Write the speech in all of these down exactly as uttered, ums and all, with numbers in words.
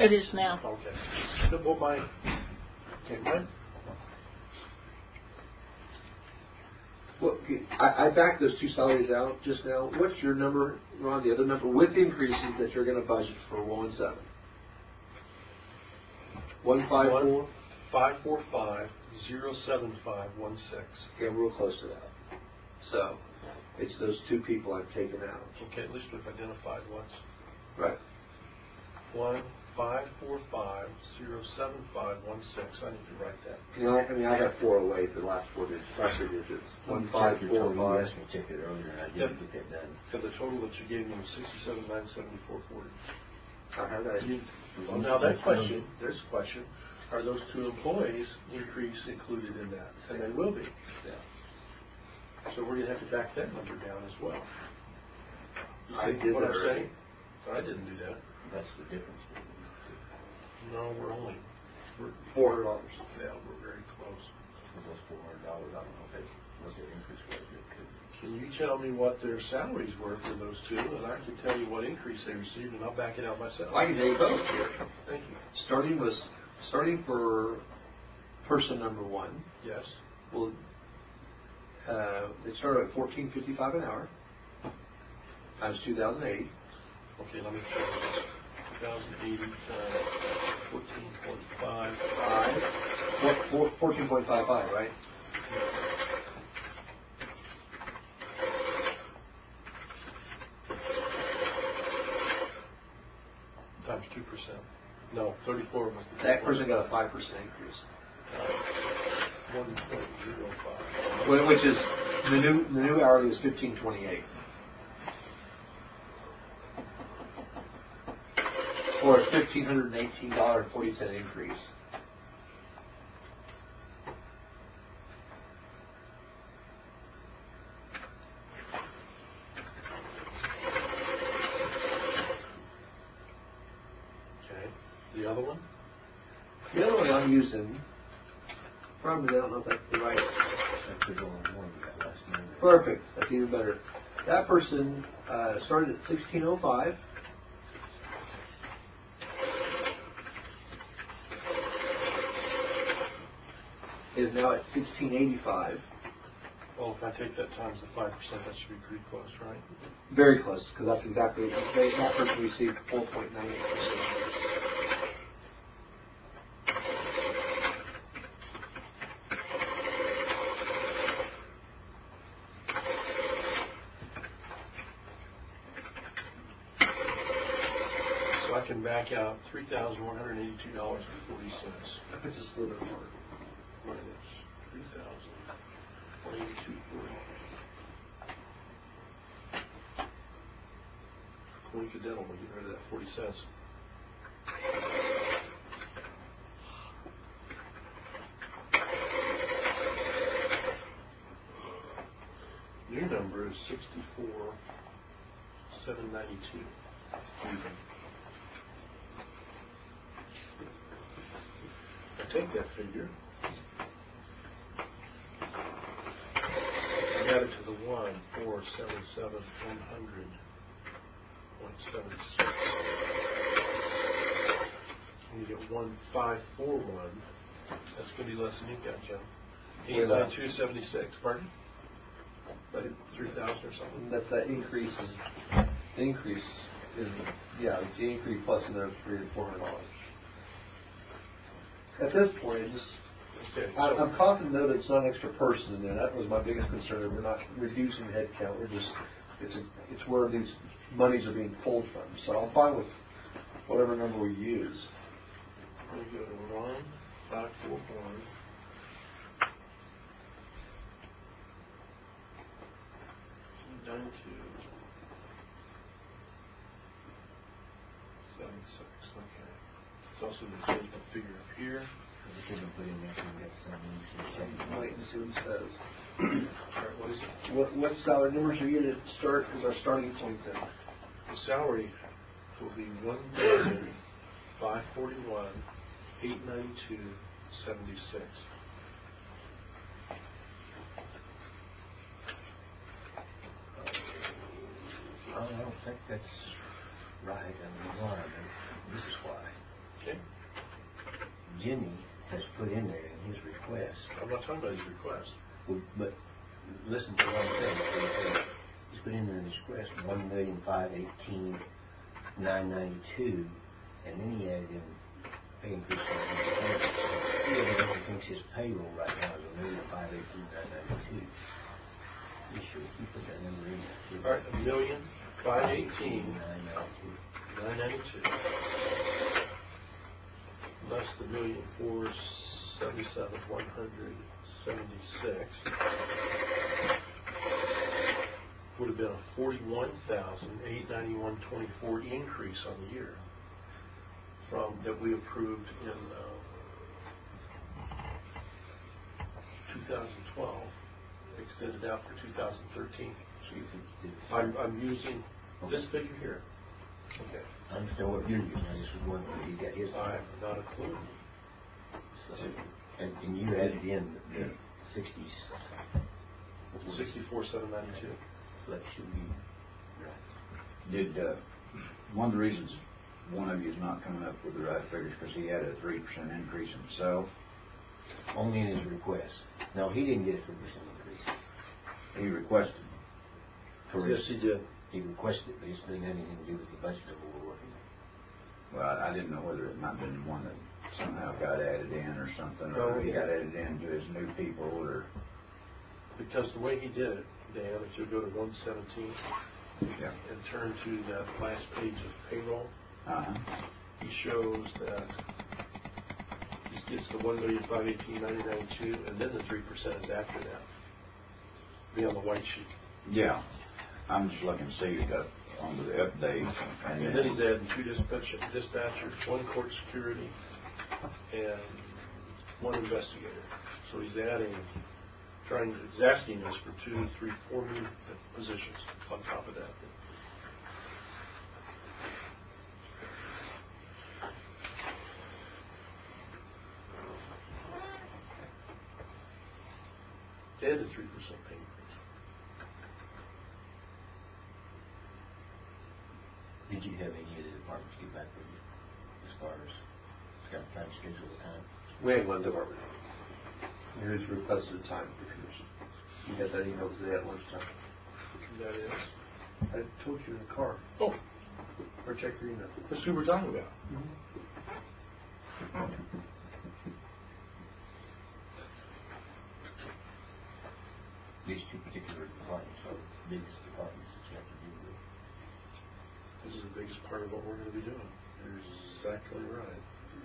It is now. Okay. Well, my, okay, my, Well, okay, I, I backed those two salaries out just now. What's your number, Ron, the other number, with increases that you're going to budget for one seven? one five four? five four five, zero seven five one six. Okay, I'm real close to that. So, it's those two people I've taken out. Okay, at least we've identified what's. Right. One five four five zero seven five one six. I need to write that. You know, I, I mean, I got four oh eight, the last four digits, last three digits. One five four five. You asked me to check it earlier, and I didn't Yep. get that done. So the total that you gave me was sixty-seven nine seventy four forty. I have that. Well, now that question, there's a question: are those two employees increase included in that? And they will be. Yeah. So we're gonna have to back that number down as well. You I think did what that I'm already. saying? I didn't do that. That's the difference. No, we're only we're Four hundred dollars. Yeah, we're very close. For those four hundred dollars, I don't know if that's what their increase was. It could. Can you tell me what their salaries were for those two, and I can tell you what increase they received, and I'll back it out myself. I can tell you both here. Thank you. Starting was starting for person number one. Yes. Well, uh, it started at fourteen fifty five an hour times two thousand eighty. Okay, let me try this. two thousand eighty times fourteen point five Five. Four, four, fourteen point five five, right? times two percent. No, thirty-four was the That person got a five percent increase. Uh, one point zero five. Wh- Which is the new the new hourly is fifteen twenty eight. Or a fifteen hundred and eighteen dollar and forty cent increase. Okay. The other one? The other one I'm using, probably I don't know if that's the right. That could go on more than that last number. Perfect. That's even better. That person uh, started at sixteen oh five. Is now at sixteen eighty-five. Well, if I take that times the five percent, that should be pretty close, right? Very close, because that's exactly they, that person received four point nine eight percent. So I can back out three thousand one hundred eighty-two dollars and forty cents. That's just a little bit more. Minus three thousand one hundred eighty-two forty. Coincidental, we'll get rid of that forty cents. New number is sixty-four seven ninety-two. Even. I take that figure. I got it to the one four seven seven one hundred point seven six. And you get one five four one. That's going to be less than you got, Joe. Eight nine two seventy six. Pardon? About three thousand or something. That's that increase. Is, the increase is yeah, it's the increase plus another three or four hundred dollars. At this point, I just Okay. I, So I'm confident though that it's not an extra person in there. That was my biggest concern. We're not reducing the head count. We're just it's a, it's where these monies are being pulled from. So I'm fine with whatever number we use. we go to one five four one. Nine two seven six. Okay. It's also the same figure up here. We couldn't put in there, so we got some, we should check it. Wait and see what it says. All right, what is it? What what salary numbers are you going to start as our starting point then? The salary will be one million five forty one eight ninety two seventy six. I don't think that's right, and why, and this is why. Jimmy has put in there in his request. I'm not talking about his request. Well, but listen to what I'm saying. He's put in there in his request one million five eighteen nine ninety two, and then he added in pay increase. He evidently thinks his payroll right now is a million five eighteen nine ninety two. You sure he put that number in there too? All right, a million five eighteen nine ninety two. nine ninety-two. Less the million four seventy-seven one hundred seventy-six would have been a forty-one thousand eight ninety-one twenty-four increase on the year from that we approved in uh, two thousand twelve, extended out for two thousand thirteen. So you think he did? I'm, I'm using this figure here. Okay. I understand what you're using. I just was wondering if he got his. I have not a clue. So, and, and you added in the sixties. Sixty-four seven ninety-two. That should be right. Did, uh, one of the reasons one of you is not coming up with the right figures because he had a three percent increase himself. Only in his request. No, he didn't get a three percent increase. He requested. For Yes, his, he did. he requested it, but it didn't have anything to do with the budget that we were working on. Well, I, I didn't know whether it might have been one that somehow got added in or something, or No. he got added in to his new people, or, Because the way he did it, Dan, if you go to one seventeen yeah. and turn to that last page of payroll, Uh-huh. he shows that he gets the one million five eighteen ninety ninety-two, and then the three percent is after that. Be on the white sheet. Yeah. I'm just looking to see the, onto the updates. And, And then he's adding two dispatch, dispatchers, one court security, and one investigator. So he's adding, trying, he's asking us for two, three, four new positions on top of that. And a three percent pay increase. Did you have any of the departments get back with you as far as kind of trying to schedule the time? We had one department. Here's requested time for the commission. You got that email today at lunchtime. That is. I told you in the car. Oh, Or check your email. that's who we're talking about. These two particular departments are the biggest departments that you have to deal with. This is the biggest part of what we're going to be doing. You're exactly right.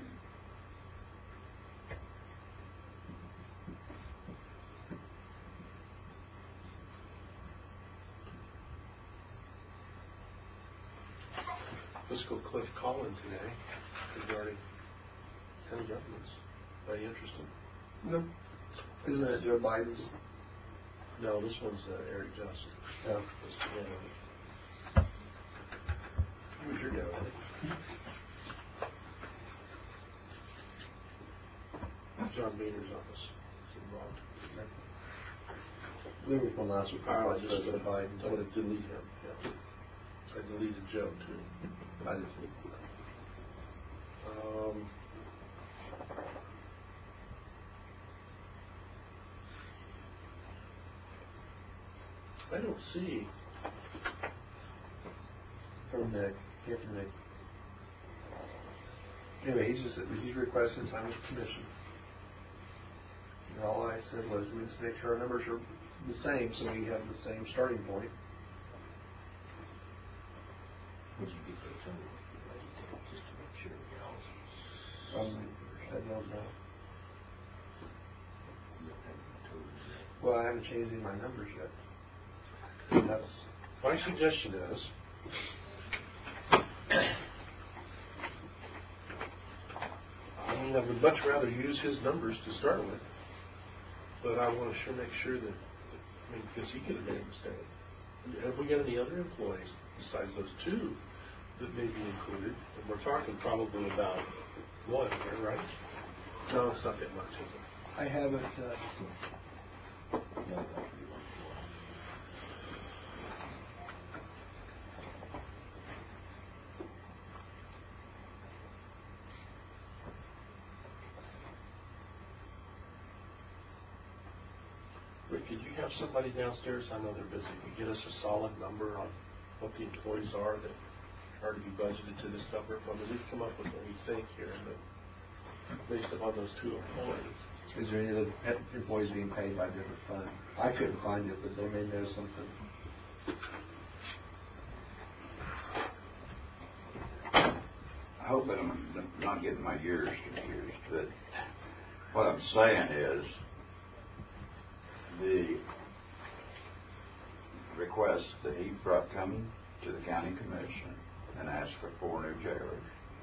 Fiscal Cliff Collin today regarding county governments. Are you interested? No. Isn't that Joe Biden's? No, this one's uh, Eric Johnson. Yeah. That's the one. Who's your guy? John Boehner's office is involved. There was one last week. I Vice just President Biden. I want to delete him. Yeah. I deleted Joe too. I just, Um, I don't see. from Nick. Here from Nick. Anyway, he's just he's requesting time with the commission. And all I said was, let's make sure our numbers are the same, so we have the same starting point. Would you get those under the budget just to make sure we get all of Um, I don't know. you don't have any totals yet? Well, I haven't changed any of my numbers yet. And that's My suggestion is, I mean, I would much rather use his numbers to start with, but I want to sure make sure that, I mean, because he could have made a mistake. Have we got any other employees besides those two that may be included? And we're talking probably about one here, right? No, it's not that much, is it? I haven't. Uh, No, that would be one for one. quick, could you have somebody downstairs, I know they're busy, could get us a solid number on what the employees are that are to be budgeted to this number? I mean, we've come up with what we think here, but based upon those two employees. Is there any other pet employees being paid by different funds? I couldn't find it, but they may know something. I hope that I'm not getting my years confused, but what I'm saying is the request that he brought coming to the county commission and asked for four new jailers,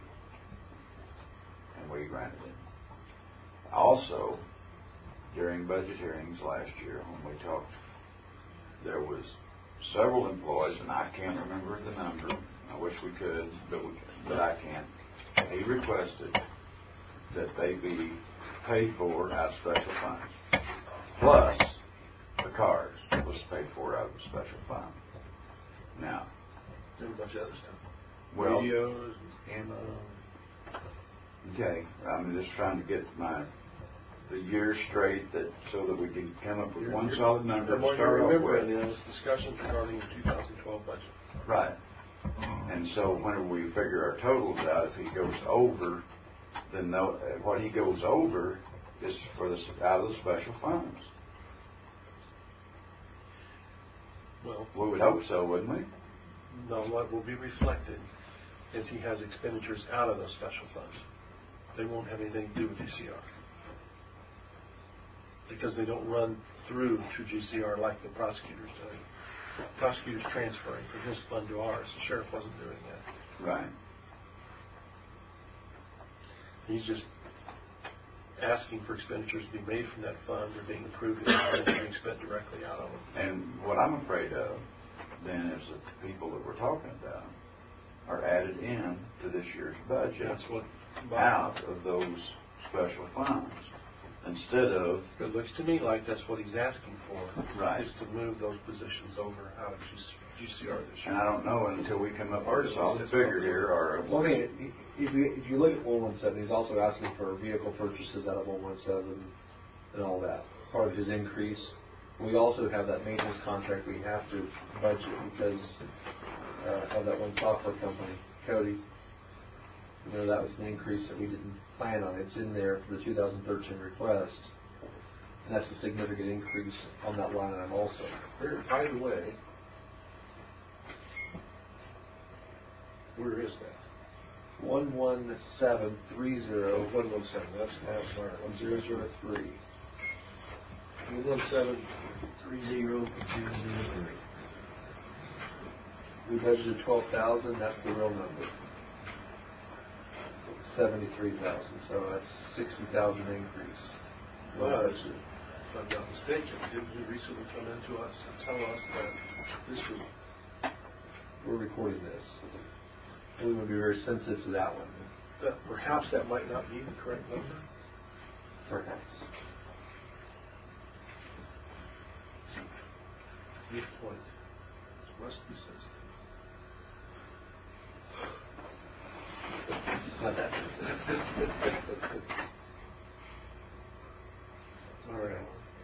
and we granted it. Also, during budget hearings last year when we talked, there was several employees, and I can't remember the number. I wish we could, but we, but I can't. He requested that they be paid for out of special funds, plus the cars was paid for out of the special fund. Now, And a bunch of other stuff. well, Radios, ammo. okay, I'm just trying to get my the year straight, that so that we can come up with one solid number From to what you start off remember, with. you know, it's discussions regarding the two thousand twelve budget. Right. And so whenever we figure our totals out, if he goes over, then no, what he goes over is for the out of the special funds. Well, We would hope so, wouldn't we? no, what will be reflected is he has expenditures out of those special funds. They won't have anything to do with G C R. Because they don't run through to G C R like the prosecutor's doing. Prosecutor's transferring from his fund to ours. The sheriff wasn't doing that. Right. He's just asking for expenditures to be made from that fund. They're being approved and they're being spent directly out of them. And what I'm afraid of then is that the people that we're talking about are added in to this year's budget That's what out of those special funds instead of it looks to me like that's what he's asking for. Right. Is to move those positions over out of G C R this and year. I don't know until we come up with a solid figure here or Well, I mean, if you, if you look at one one seven, he's also asking for vehicle purchases out of one one seven and all that, part of his increase. We also have that maintenance contract we have to budget because uh, of that one software company, Cody. You know, that was an increase that we didn't plan on. It's in there for the two thousand thirteen request. And that's a significant increase on that line item also. Where, by the way, where is that? one one seven three zero one one seven, that's, that's all right. one zero zero three. one one seven, Three zero zero zero three. We budgeted twelve thousand, that's the real number. Seventy-three thousand, so that's sixty thousand increase. well, if I'm not mistaken, didn't you recently come into us and tell us that this was, We're recording this. We would be very sensitive to that one, that perhaps that might not be the correct number? perhaps. Good point. Must be sensitive. Not that. All right.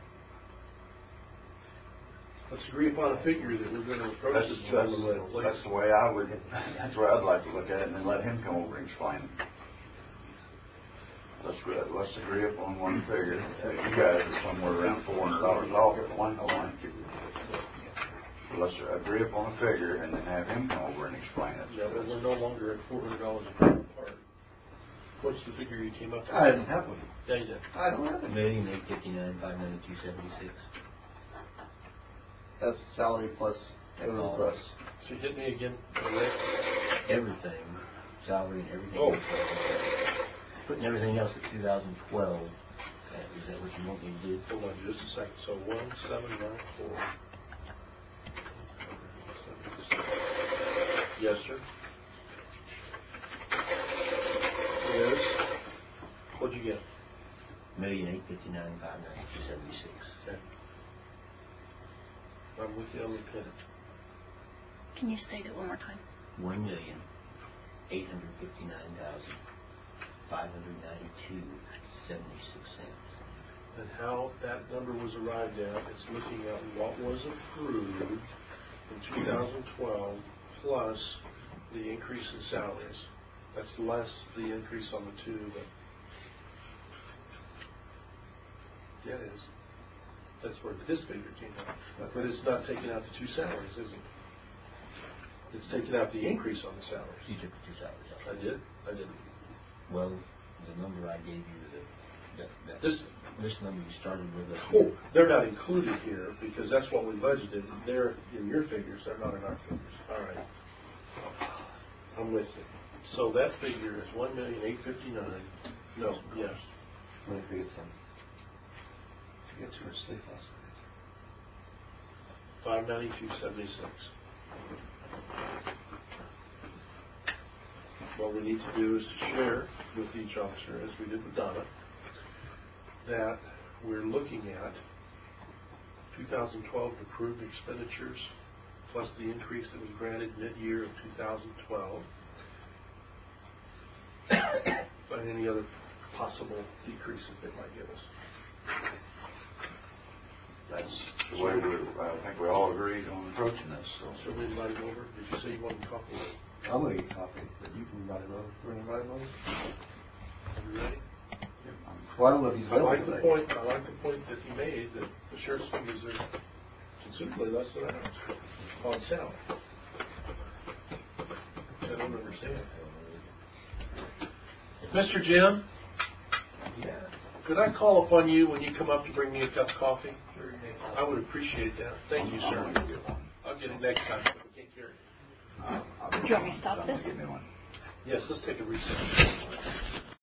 Let's agree upon a figure that we're going to approach That's, this that's, gentleman with, please. that's the way I would, that's where I'd like to look at it, and then let him come over and explain it. Let's, let's agree upon one figure. You guys are somewhere around four hundred dollars off at one point. Let's agree upon a figure and then have him come over and explain it. Yeah, but we're no longer at four hundred dollars a part. What's the figure you came up with? I didn't have one. Yeah, you did. I don't have A it. million eight fifty-nine five ninety-two seventy-six. That's salary plus everything all. plus. So hit me again. Rick. Everything, salary and everything. Oh. else. Putting everything else at two thousand twelve. Uh, Is that what you want me to do? Hold on just a second. So one seven nine four. Yes, sir. Is what'd you get? Million eight fifty-nine five ninety-two seventy-six. Okay. I'm with you on the pin. Can you state it one more time? One million eight hundred fifty-nine thousand five hundred ninety-two seventy-six cents. and how that number was arrived at, it's looking at what was approved in two thousand twelve plus the increase in salaries. That's less the increase on the two that, yeah, it is. That's where this figure came out. But it's not taking out the two salaries, is it? It's taking out the increase on the salaries. You took the two salaries out. I did? I didn't. Well, the number I gave you, the, that, that, This, this number you started with. us- oh, they're not included here because that's what we budgeted. They're in your figures, they're not in our figures. All right. I'm with you. So that figure is one million eight fifty-nine. No, yes. Let me forget some. I get too much sleep last night. Five ninety-two seventy-six. What we need to do is to share with each officer, as we did with Donna, that we're looking at two thousand twelve approved expenditures plus the increase that was granted mid-year of two thousand twelve, and any other possible decreases they might give us. That's the way we, I think we all agreed on approaching this, so. So we invite him over. Did you say you wanted coffee? I'm gonna get coffee, but you can invite him over. You wanna invite him over? Are you ready? Well, I don't know if he's I like available the today. point, I like the point that he made, that the sheriff's figures are considerably less than ours on salary. I don't understand. Mister Jim, Yeah. could I call upon you when you come up to bring me a cup of coffee? I would appreciate that. Thank you, sir. I'll get it next time, but we can't carry it. Do you want me to stop this? Give me one. Yes, let's take a recess.